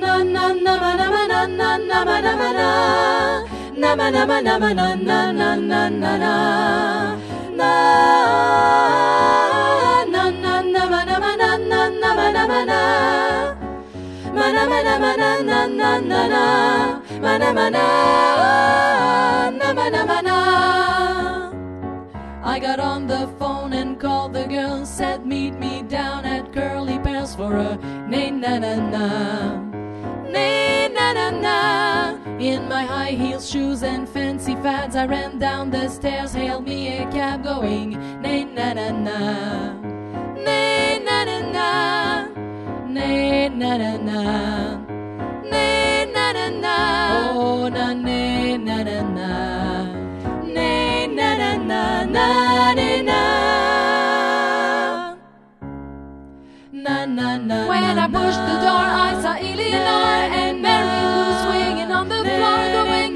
I got on the phone and called the girl, said meet me down at Curly Pearls for a na-na-na-na, na-na-na-na. In my high heels, shoes and fancy fads, I ran down the stairs, hailed me a cab going na-na-na-na, na-na-na-na, na-na-na-na, na-na-na-na, oh na-na-na-na-na, na-na-na-na-na. When I pushed the door, I saw Eleanor and Mary Lou swinging on the floor, going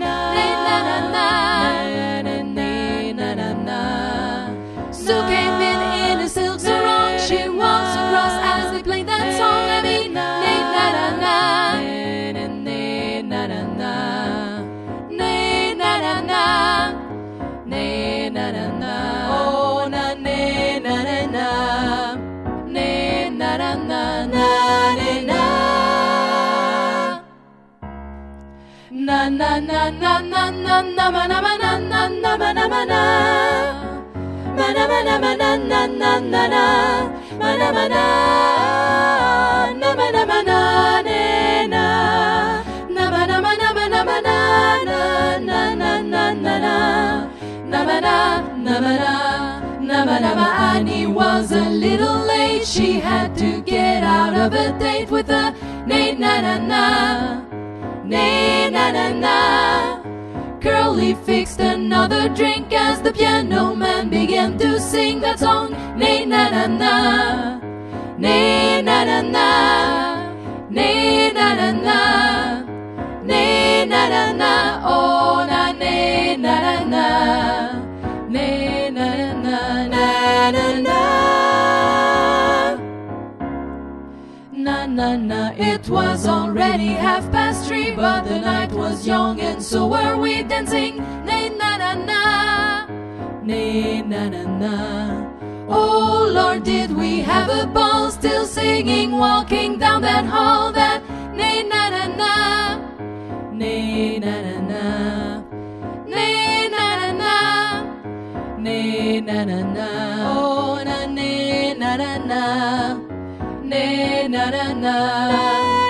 na-na-na-na. Sue came in a silk sarong. She walks across as they played that song. I mean, na-na-na-na, na-na-na-na, na-na-na-na, na-na-na-na, oh na-na-na-na-na. Na na na na na na na na na na na na na na na na. Mana mana mana na na na na. Mana mana na mana mana na na. Na mana mana mana mana na na na na na na. Na mana na mana na mana. Annie was a little late. She had to get out of a date with a na-na-na-na, na-na-na-na. Curly fixed another drink as the piano man began to sing that song, na-na-na-na, na-na-na-na, na-na-na-na, na-na-na-na, oh na-na-na-na, na-na-na-na-na-na. Na-na-na, it was already 3:30, but the night was young and so were we dancing. Na-na-na-na, na-na-na-na. Oh Lord, did we have a ball, still singing, walking down that hall. That na-na-na-na, na-na-na-na, na-na-na-na, na-na-na-na, oh na-na-na-na-na, na-na-na-na.